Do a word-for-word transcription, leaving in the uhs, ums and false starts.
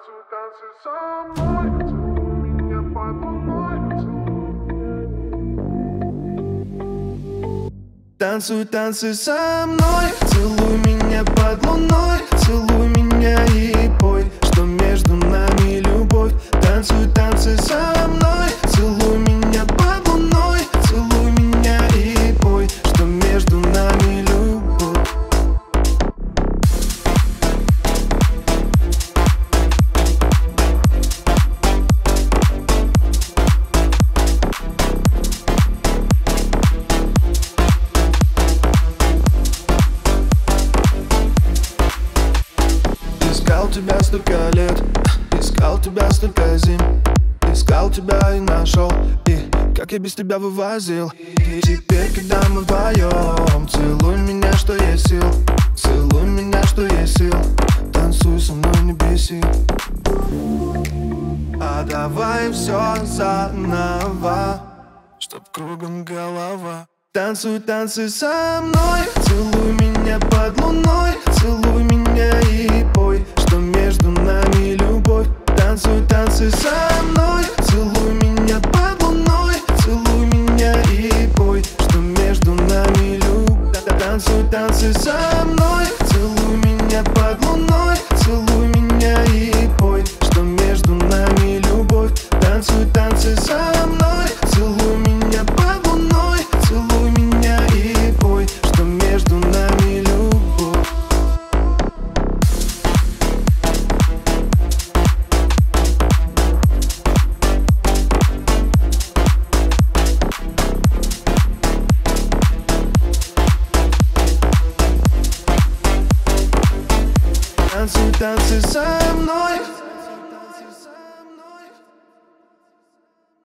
Танцуй, танцуй со мной, целуй меня под луной, целуй. Танцуй, танцуй со мной, целуй меня под луной, целуй меня и пой, что между нами любовь. Танцуй, танцуй со мной, целуй меня под луной, целуй меня и пой, что между нами любовь. Искал тебя столько лет, искал тебя столько зим, искал тебя и нашел, и как я без тебя вывозил. И теперь, когда мы вдвоем, целуй меня, что есть сил, целуй меня, что есть сил, танцуй со мной, не беси. А давай все заново, чтоб кругом голова. Танцуй, танцуй со мной, целуй меня под луной, целуй меня и пой,